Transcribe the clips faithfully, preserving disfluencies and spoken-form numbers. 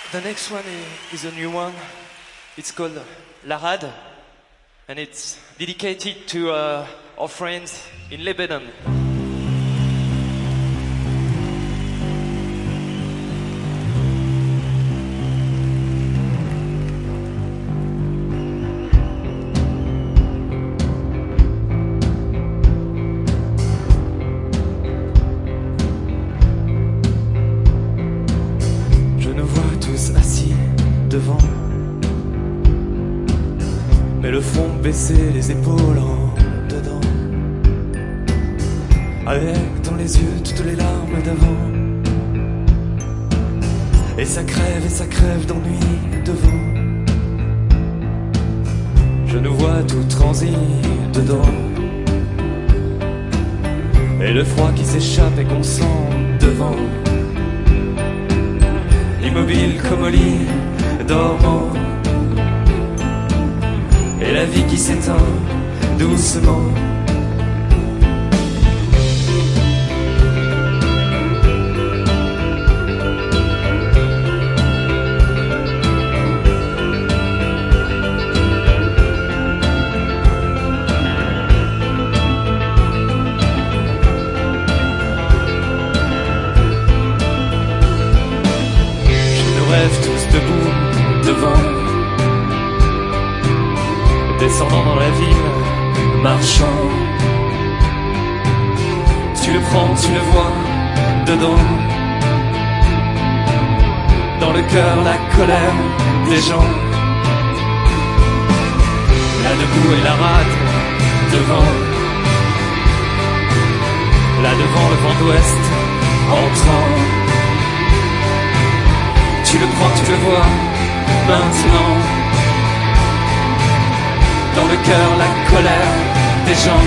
The next one is a new one. It's called La Rade, and it's dedicated to uh, our friends in Lebanon. Assis devant, mais le front baissé, les épaules en dedans, avec dans les yeux toutes les larmes d'avant. Et ça crève et ça crève d'ennui devant. Je nous vois tout transi dedans, et le froid qui s'échappe et qu'on sent devant. Immobile comme au lit, dormant, et la vie qui s'éteint doucement. Tous debout devant, descendant dans la ville, marchant. Tu le prends, tu le vois dedans, dans le cœur la colère des gens. Là debout et la rade devant, là devant le vent d'ouest entrant. Tu le prends, tu le vois, maintenant. Dans le cœur, la colère des gens.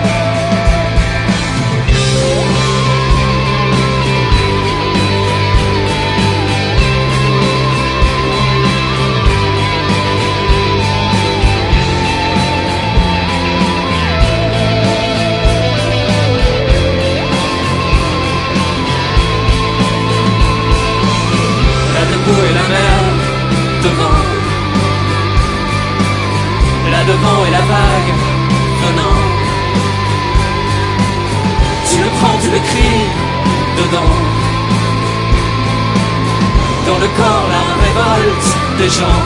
Et la mer devant, là devant et la vague venant. Tu le prends, tu le cries dedans, dans le corps la révolte des gens.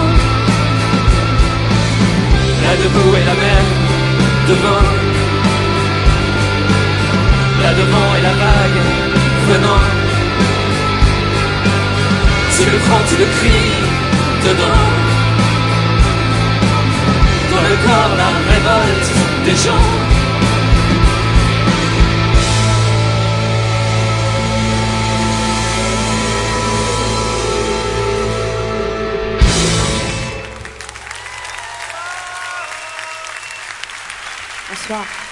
Là debout et la mer devant, là devant et la vague venant. Tu le prends, tu le cries dedans, dans le corps la révolte des gens. Bonsoir.